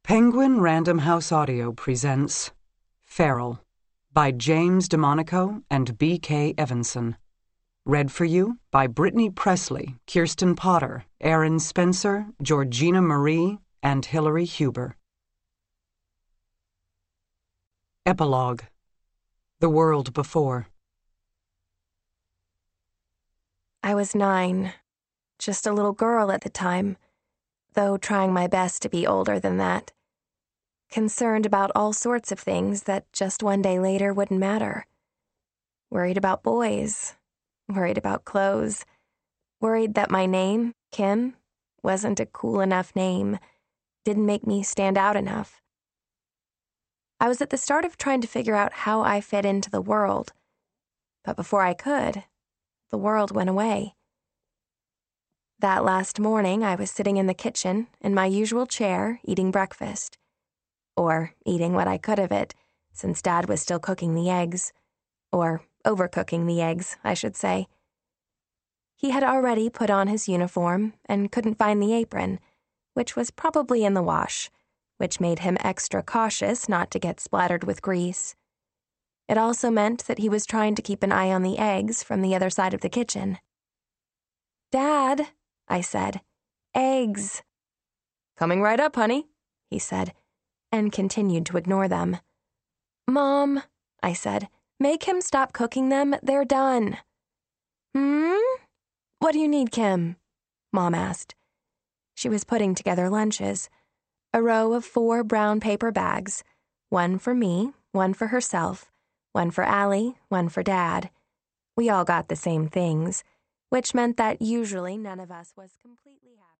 Penguin Random House Audio presents Feral by James DeMonico and B.K. Evanson. Read for you by Brittany Presley, Kirsten Potter, Aaron Spencer, Georgina Marie, and Hillary Huber. Epilogue. The World Before. I was 9, just a little girl at the time, though trying my best to be older than that. Concerned about all sorts of things that just one day later wouldn't matter. Worried about boys, worried about clothes, worried that my name, Kim, wasn't a cool enough name, didn't make me stand out enough. I was at the start of trying to figure out how I fit into the world, but before I could, the world went away. That last morning, I was sitting in the kitchen, in my usual chair, eating breakfast. Or eating what I could of it, since Dad was still cooking the eggs. Or overcooking the eggs, I should say. He had already put on his uniform and couldn't find the apron, which was probably in the wash, which made him extra cautious not to get splattered with grease. It also meant that he was trying to keep an eye on the eggs from the other side of the kitchen. "Dad," I said, "eggs." "Coming right up, honey," he said, and continued to ignore them. "Mom," I said, "make him stop cooking them. They're done." What do you need, Kim?" Mom asked. She was putting together lunches, a row of 4 brown paper bags, one for me, one for herself, one for Allie, one for Dad. We all got the same things, which meant that usually none of us was completely happy.